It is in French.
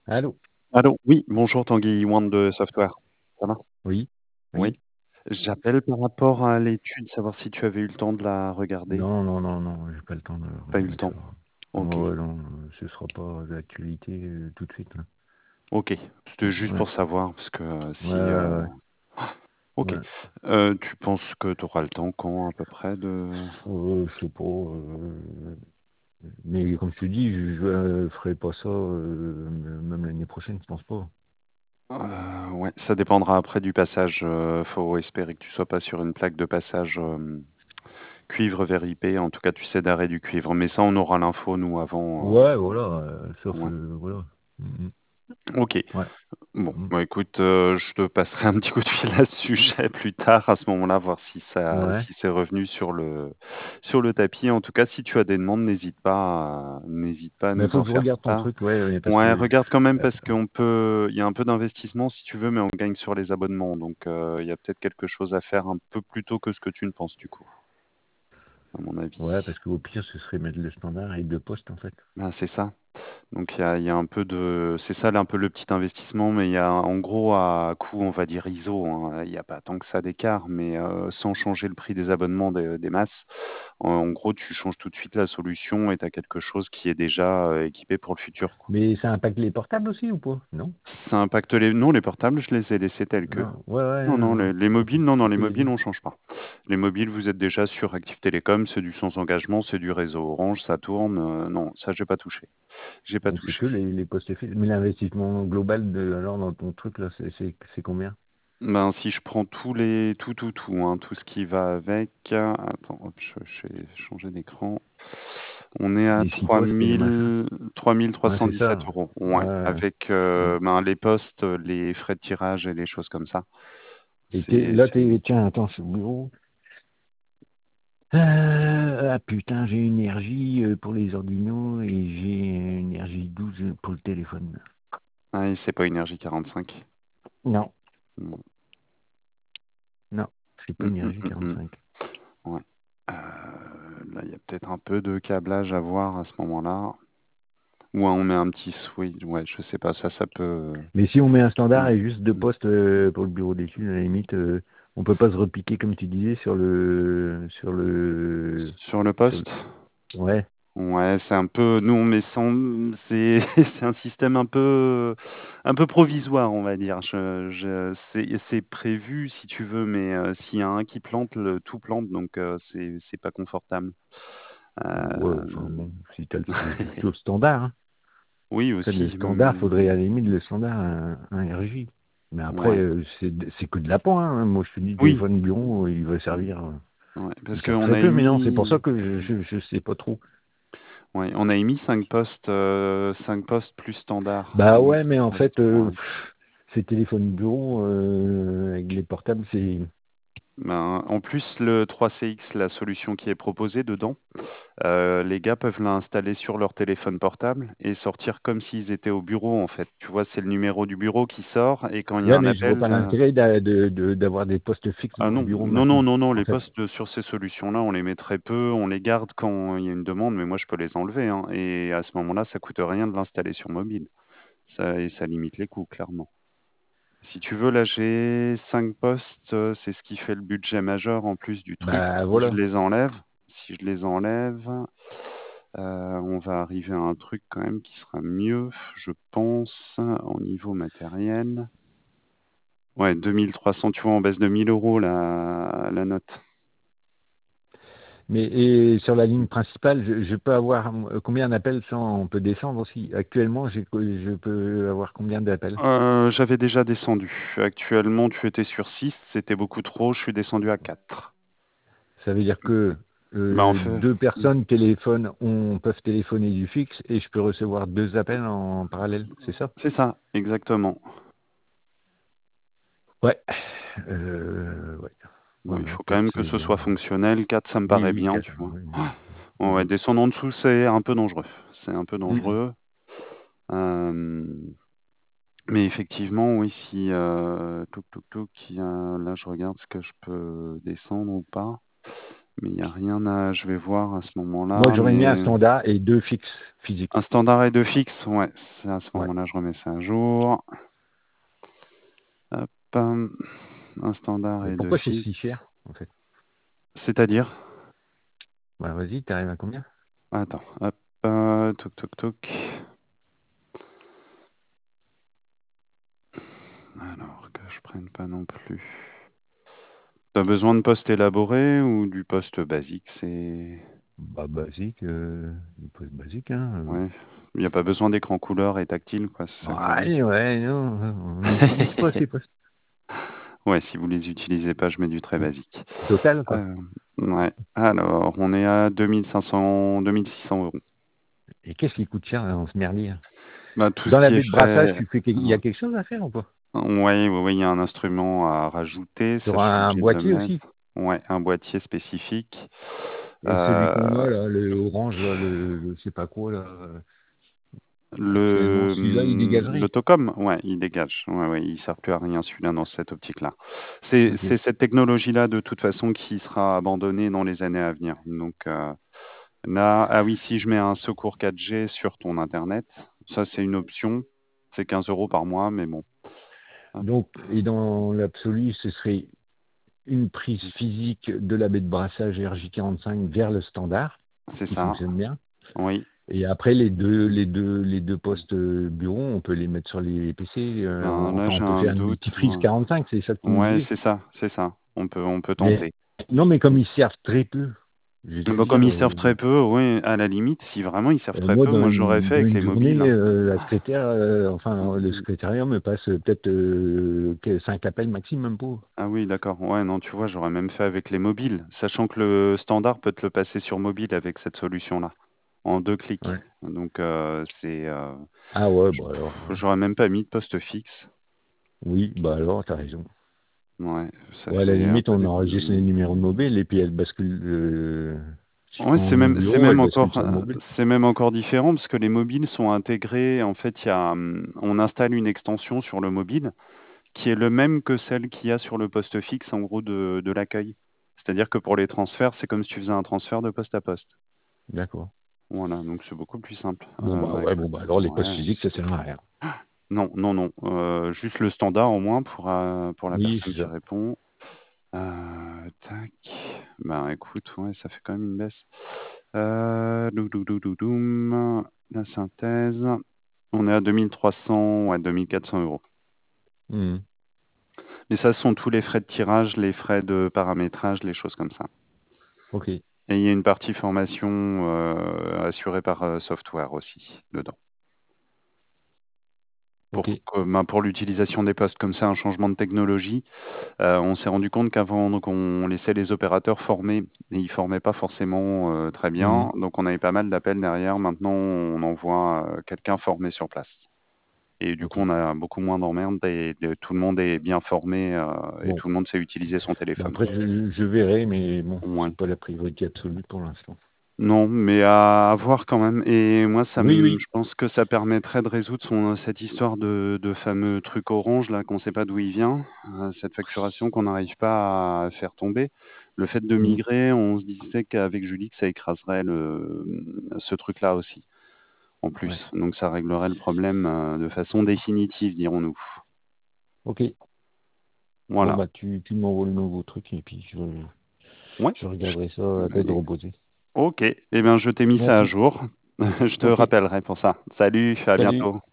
Allô? Allô? Oui, bonjour Tanguy One de Software. Ça va? Oui? Oui. Oui? J'appelle par rapport à l'étude, savoir si tu avais eu le temps de la regarder. Non, non, non, non, j'ai pas le temps de Pas eu le regarder ça. temps. Ok. Ouais, non, ce sera pas d'actualité tout de suite, là. Ok. C'était juste Ouais, pour savoir, parce que ouais, si... ouais, Ok. ouais. Tu penses que tu auras le temps quand à peu près de... Je sais pas, mais comme je te dis, je ferai pas ça, même l'année prochaine, je pense pas. Ouais, ça dépendra après du passage. Faut espérer que tu sois pas sur une plaque de passage cuivre vers IP. En tout cas, tu sais d'arrêt du cuivre. Mais ça, on aura l'info, nous, avant. Ouais, voilà, sauf, Ouais. voilà. Mm, Ok. ouais. Bon, Mm. bah écoute, je te passerai un petit coup de fil à ce sujet plus tard, à ce moment-là, voir Ouais. si c'est revenu sur le tapis. En tout cas, si tu as des demandes, n'hésite pas à Mais nous faut en que je faire regarde ton part. truc, ouais, parce Ouais, que, regarde quand même euh, parce il y a un peu d'investissement si tu veux, mais on gagne sur les abonnements. Donc, il y a peut-être quelque chose à faire un peu plus tôt que ce que tu ne penses, du coup, à mon ouais, avis. parce qu'au pire, ce serait mettre le standard et deux postes, en fait. Ben, c'est ça. Donc il y a un peu de c'est ça là, un peu le petit investissement, mais il y a en gros à coût, on va dire ISO, hein, il y a pas tant que ça d'écart, mais sans changer le prix des abonnements des masses. En gros, tu changes tout de suite la solution et tu as quelque chose qui est déjà, équipé pour le futur, quoi. Mais ça impacte les portables aussi ou pas? Non? Ça impacte les non, les portables, je les ai laissés tels queux. Non, ouais, ouais, Non, non, non, les ok. mobiles, non, non, Parce les que, mobiles, on change pas. Les mobiles, vous êtes déjà sur Active Télécom, c'est du sans engagement, c'est du réseau Orange, ça tourne, non, ça j'ai pas touché. J'ai pas donc c'est touché. que les postes fixes. Mais l'investissement global alors dans ton truc là, c'est combien? Ben, si je prends tout, hein, tout ce qui va avec. Attends, hop, je vais changer d'écran. On est à Les six postes et les machins. trois mille trois Ouais, cent c'est dix-sept ça. euros. Ouais, Ouais. avec Ouais. ben, les postes, les frais de tirage et les choses comme ça. Et C'est, là, c'est- tiens, attends, je suis au bureau. Ah putain, j'ai une énergie pour les Arduino et j'ai une énergie 12 pour le téléphone. Ouais, c'est pas énergie 45. Non, Mm, non, c'est pas mm, une mm, énergie mm, 45. mm. Ouais. Là, il y a peut-être un peu de câblage à voir à ce moment-là. Ou on met un petit switch. Ouais, je sais pas, ça peut. Mais si on met un standard Ouais. et juste deux Mm. postes pour le bureau d'études, à la limite, on peut pas se repiquer comme tu disais Sur le sur le, poste? ouais. Ouais, c'est un peu, nous on met c'est c'est un système un peu provisoire, on va dire. C'est prévu si tu veux, mais s'il y a un qui plante, tout plante, donc c'est pas confortable. Ouais, Euh, enfin bon, si t'as juste le standard, hein. oui En fait, le aussi, standard, mais faudrait à la limite le standard un RJ. Mais après, ouais, c'est que de la pointe, hein. Moi, je te dis, le oui, téléphone bureau, il va servir. ouais, Il parce sert qu'on très a peu, mais non, c'est pour ça émis, que je sais pas trop. ouais, on a émis cinq postes plus standard. Bah Donc ouais, mais en fait, ouais. ces téléphones bureau avec les portables, c'est... Ben, en plus, le 3CX, la solution qui est proposée dedans, les gars peuvent l'installer sur leur téléphone portable et sortir comme s'ils étaient au bureau, en fait. Tu vois, c'est le numéro du bureau qui sort et quand il y a Ouais, un mais je vois appel, pas l'intérêt d'avoir des postes fixes ah dans le non, bureau non, non, maintenant, non, non, en les fait. postes sur ces solutions-là, on les met très peu, on les garde quand il y a une demande, mais moi je peux les enlever, hein. Et à ce moment-là, ça coûte rien de l'installer sur mobile. Et ça limite les coûts, clairement. Si tu veux, là, j'ai 5 postes, c'est ce qui fait le budget majeur en plus du truc. Bah voilà. Si je les enlève, on va arriver à un truc quand même qui sera mieux, je pense, au niveau matériel. Ouais, 2300, tu vois, on baisse de 1000 euros la note. Mais et sur la ligne principale, je peux avoir combien d'appels sans on peut descendre aussi. Actuellement, je peux avoir combien d'appels? J'avais déjà descendu. Actuellement, tu étais sur 6, c'était beaucoup trop, je suis descendu à 4. Ça veut dire que Bah, en fait, deux personnes peuvent téléphoner du fixe et je peux recevoir deux appels en parallèle, c'est ça? c'est ça, exactement. Ouais. Ouais. Ouais, Bon, il ouais, faut quand 4 même que c'est ce bien. soit fonctionnel. 4, ça me Oui, paraît oui, bien, 4. tu vois. Oui, Ouais, ouais, oui. descendre en dessous, c'est un peu dangereux. C'est un peu Mhm. dangereux. Euh, mais effectivement, oui, si là je regarde ce que je peux descendre ou pas. Mais il n'y a rien à... Je vais voir à ce Moi, moment-là, j'aurais mis un mais... standard et deux fixes Un physiques. standard et deux fixes, ouais. À ce Ouais. moment-là, je remets ça à jour. Hop, un standard Mais et deux pourquoi c'est fixes. si cher, en fait? C'est-à-dire? Bah, vas-y, t'arrives à combien? Attends, hop, toc toc toc. Alors que je prenne pas non plus. T'as besoin de poste élaboré ou du poste basique? C'est... Bah, basique, il peut être basique, hein. Ouais. Il n'y a pas besoin d'écran couleur et tactile, quoi, c'est ça que je veux dire. Ouais, ouais, non, on n'utilise pas ces postes. Ouais, si vous les utilisez pas, je mets du très basique. Total, quoi. Euh, ouais. Alors, on est à 2500, 2600 euros. Et qu'est-ce qui coûte cher dans ce merdier? Bah, tout ce Dans la qui baie de est brassage, frais. il y a quelque chose à faire ou pas? Ouais, ouais, ouais, il y a un instrument à rajouter, ça Sur je suis un obligé de le boîtier mettre. aussi? Ouais, un boîtier spécifique. Et celui qu'on Euh, a, là, le orange, là, je sais pas quoi, là, actuellement, celui-là, il le dégagerait. Tocom, ouais, il dégage. Ouais, ouais, il sert plus à rien celui-là dans cette optique-là. C'est Ok. cette technologie-là de toute façon qui sera abandonnée dans les années à venir. Donc là, ah oui, si je mets un secours 4G sur ton internet, ça c'est une option. C'est 15 euros par mois, mais bon. Hop, Donc, et dans l'absolu, ce serait une prise physique de la baie de brassage RJ45 vers le standard, c'est qui ça. fonctionne bien. Oui. Et après, les deux postes bureau, on peut les mettre sur les PC. Ben là, Enfin, on j'ai peut un faire une doute. multiprise 45, c'est ça que tu me Ouais, disais. c'est ça, c'est ça. On peut Mais tenter. non, mais comme ils servent très peu, je vais te Bah, comme dire, ils servent très peu, oui, à la limite, si vraiment ils servent très moi, peu, moi j'aurais fait dans avec une les mobiles, journée, hein. la secrétaire, enfin, le secrétariat me passe peut-être 5 appels maximum pour. Ah oui, d'accord. Ouais, non, tu vois, j'aurais même fait avec les mobiles, sachant que le standard peut te le passer sur mobile avec cette solution-là, en 2 clics. Ouais. Donc Ah ouais, bah alors, ouais. j'aurais même pas mis de poste fixe. Oui, bah alors, t'as raison. Ouais, ça Ouais, à la fait un limite, peu on enregistre les d'économie. numéros de mobile et puis elle bascule, Ouais, quand on est au c'est bureau, elle même bascule encore, sur le mobile. c'est même encore différent parce que les mobiles sont intégrés. En fait, on installe une extension sur le mobile qui est le même que celle qu'il y a sur le poste fixe, en gros, de l'accueil. C'est-à-dire que pour les transferts, c'est comme si tu faisais un transfert de poste à poste. D'accord. Voilà, donc c'est beaucoup plus simple. Bon, bah Bah ouais, bon, écoute, bah alors les postes ouais. physiques, ça sert à rien. Non, non, non. Juste le standard au moins pour la Oui, personne c'est qui ça. répond. Tac. Ben écoute, ouais, ça fait quand même une baisse. Doum. La synthèse. On est à 2300, ouais, 2400 euros. Mhm. Mais ça, ce sont tous les frais de tirage, les frais de paramétrage, les choses comme ça. Ok, Et il y a une partie formation assurée par software aussi dedans. ok. Ben, pour l'utilisation des postes, comme c'est un changement de technologie, on s'est rendu compte qu'avant, donc on laissait les opérateurs former, et ils formaient pas forcément très bien. Mhm. Donc on avait pas mal d'appels derrière. Maintenant, on envoie quelqu'un formé sur place. Et du Ok. coup, on a beaucoup moins d'emmerdes et tout le monde est bien formé et Bon, tout le monde sait utiliser son bah téléphone. après, je verrai, mais bon, Ouais. c'est pas la priorité absolue pour l'instant. Non, mais à voir quand même. Et moi, Oui, je oui. pense que ça permettrait de résoudre cette histoire de fameux truc orange là, qu'on ne sait pas d'où il vient, cette facturation qu'on n'arrive pas à faire tomber. Le fait de Mhm. migrer, on se disait qu'avec Julie, que ça écraserait ce truc-là aussi, en plus. Ouais. Donc ça réglerait le problème de façon définitive, dirons-nous. Ok. Bon, Voilà. bah, tu m'envoies le nouveau truc et puis Ouais. je regarderai ça à tête reposée. Ok. Eh bien, je t'ai mis ça à Merci. jour. Je te Ok. rappellerai pour ça. Salut, à Salut. bientôt.